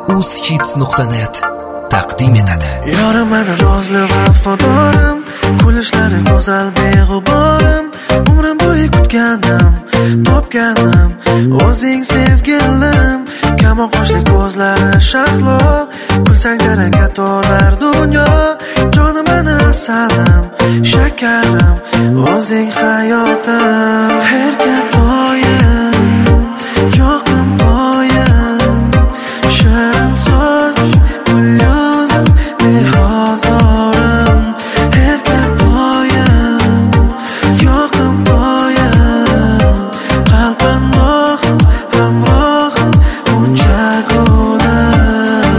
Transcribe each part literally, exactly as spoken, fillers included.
uzhits nuqta net taqdim etadi. Yorim mana nozli vafodorim, kulishlari go'zal beg'uborim, umrim bo'yi kutganim, topganim o'zing sevgilim. Kamon qoshli ko'zlari shahlo, kulsang jaranga to'lar dunyo. Jonim mani asalim, shakarim, o'zing hayotim. Herga doim yoqim doim, shirin so'zing, gul yuzing, behozorim. Herga doim yoqim doim, qalbim rohim, hamrohim, uncha gulim.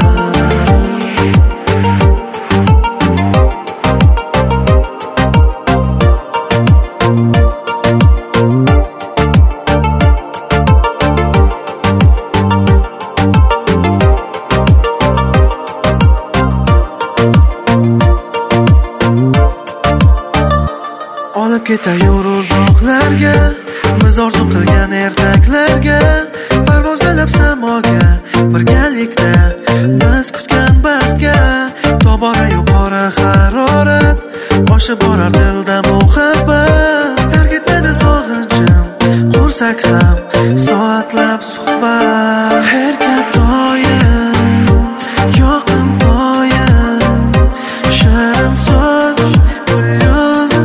Olib ketayur uzoqlarga, biz orzu qilgan ertaklarga, parvozlab samoga, birgalikda biz kutgan baxtga. Tobora yuqori harorat, oshib borar dilda muhabbat. Tark etmadi sog'inchim, qursak ham soatlab suhbat. Herga doim yoqim doim, shirin so'zing, gul yuzing,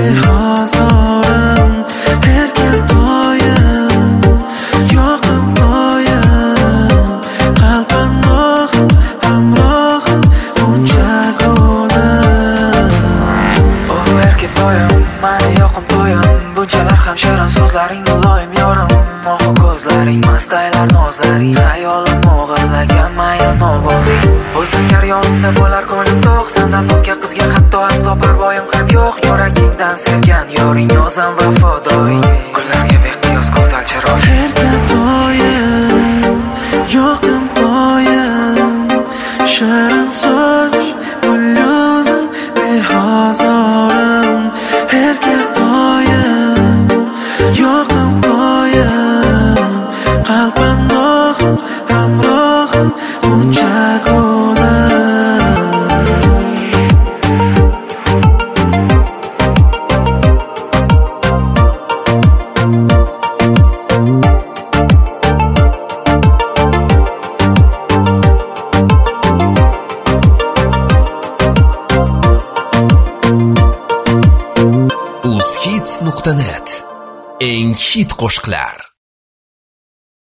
behozorim. Herga doim yoqim doim, qalbim rohim, hamrohim, uncha gulim. O herga doim, mani yoqim doim, bunchalar ham shirin so'zlaring muloyim yorim. Mo'g'u ko'zlaring, mastaylar nozlaring, xayolim o'g'irlagan mayin ovozing. Bo'lsang har yonimda bo'lar ko'nglim to'q, sendan o'zga qizga hatto aslo parvoyim ham yo'q. Yuragingdan sevgan yoring, o'zim vafodoring, gullarga beqiyos go'zal chiroy. Herga doim yoqim doim, shirin so'zing, gul yuzing, behozorim. Herga doim yoqim doim, qalbim rohim, hamrohim, uncha gulim. uzhits nuqta net eng hit qo'shiqlar.